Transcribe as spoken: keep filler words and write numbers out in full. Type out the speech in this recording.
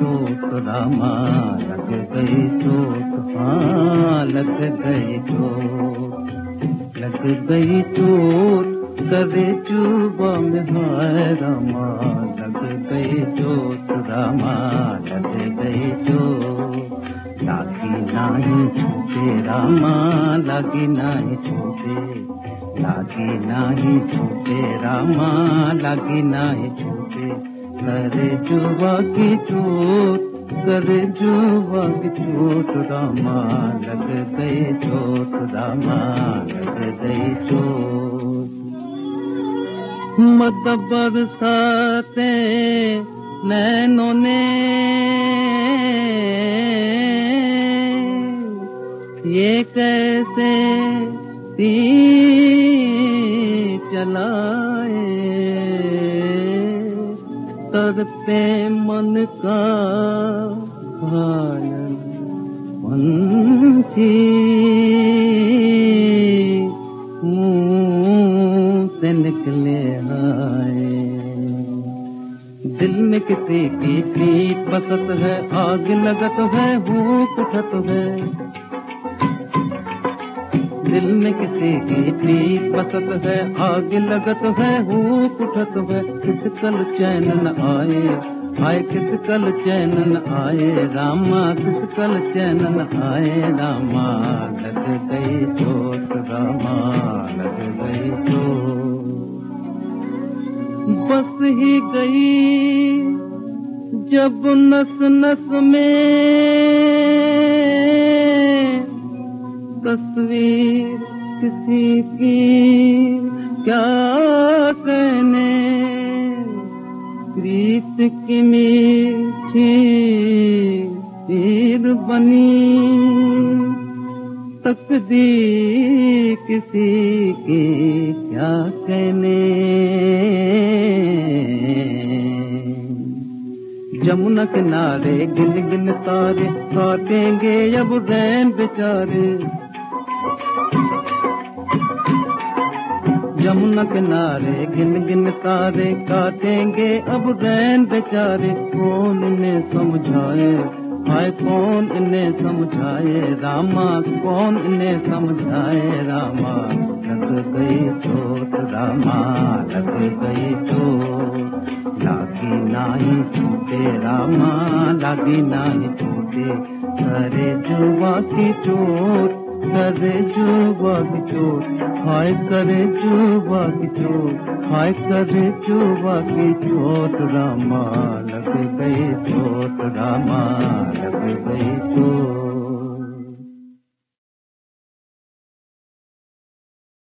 चोट रामा लग गई चोट, हाँ लग गई चोट, लग गई चोट करे चुबा में हाय रामा लग गई चोट रामा लग गई चोट, लागी नाही छूटे रामा लागी नाही छूटे, लागी नाही छूटे रामा लागी नाही छूटे, करे जुबा की चोट करे जुबा की चोट रामा लग गई चोट रामा लग गई चोट। मत बरसाते नैनों ने ये कैसे तीर चलाए, तरते मन का घायल पंछी मुंह से निकले आए, दिल में किसी की पीठ बसत है, आग लगत है भूख उठत है, दिल में किसी की पीठ बसत है, आग लगत है भूख उठत है, किस कल चैन न आए, आए किस कल चैन न आए रामा, किस कल चैन न आए रामा लग गई चोट रामा लग गई चोट, बस ही गई जब नस नस में तस्वीर किसी की क्या कहने, प्रीत की मीठी तीर बनी, तकदीर किसी की क्या कहने, जमुना किनारे गिन गिन तारे काटेंगे अब रैन बेचारे, जमुना किनारे गिन गिन तारे काटेंगे अब रैन बेचारे, कौन इन्हें समझाए हाय कौन इन्हें समझाए रामा, कौन इन्हें समझाए रामा लग गई चोट रामा लग गई चोट, लागी नाही छूटे रामा लागी नाही छूटे, करे जुबा की चोट करे जुबा की चोट, हाय करे जुबा की चोट, हाय करे जुबा की चोट रामा लग गई चोट रामा लग